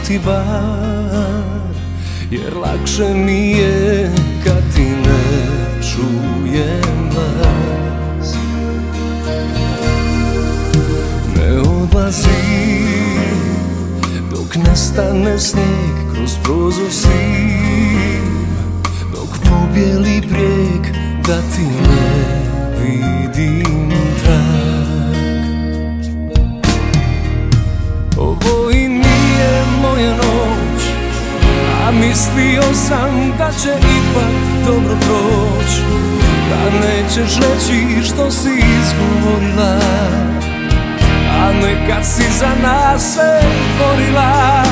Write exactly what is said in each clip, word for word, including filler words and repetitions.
ti bar, jer lakše mi je kad ti ne čujem glas. Ne odlazi dok nestane snijeg kroz prozor siv, dok pobjeli brijeg da ti ne vidim trag. Ovo i nije moja noć, a mislio sam da će ipak dobro proć, da nećeš reći što si izgovorila, a nekad si za nas se borila.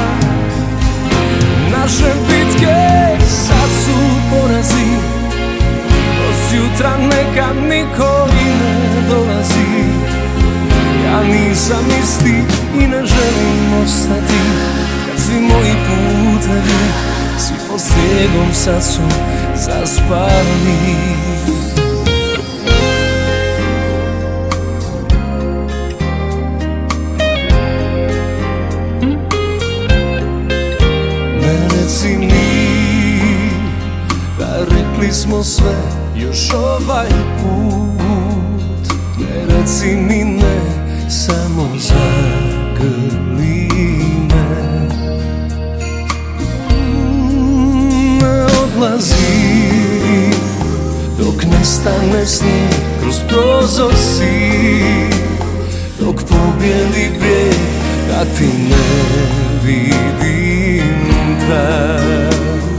Naše bitke sad su porazi, od jutra neka niko i ne dolazi. Ja nisam isti i ne želim ostati, kad svi moji putevi svi pod snijegom sad su zaspali. Ne reci mi da rekli smo sve još ovaj put, ne reci mi ne, samo zagrli me. Ne odlazi dok nestane snijeg kroz prozor siv, dok pobjeli brijeg da ti ne vidim trag.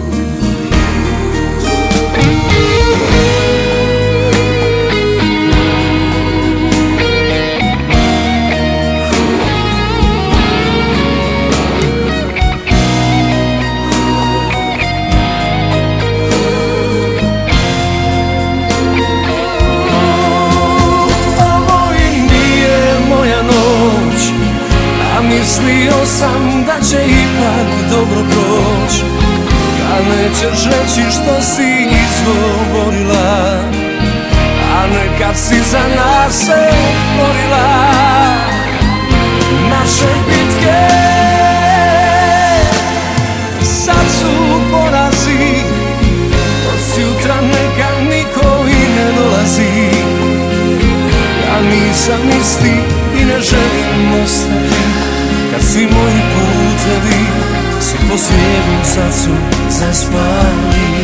Mislio sam da će ipak dobro proć, da nećeš reći što si izgovorila, a nekad si za nas se borila. Naše bitke sad su porazi, od jutra neka niko i ne dolazi. Ja nisam isti i ne želim ostati, kad svi moji putevi svi po snijegu sad su zaspali.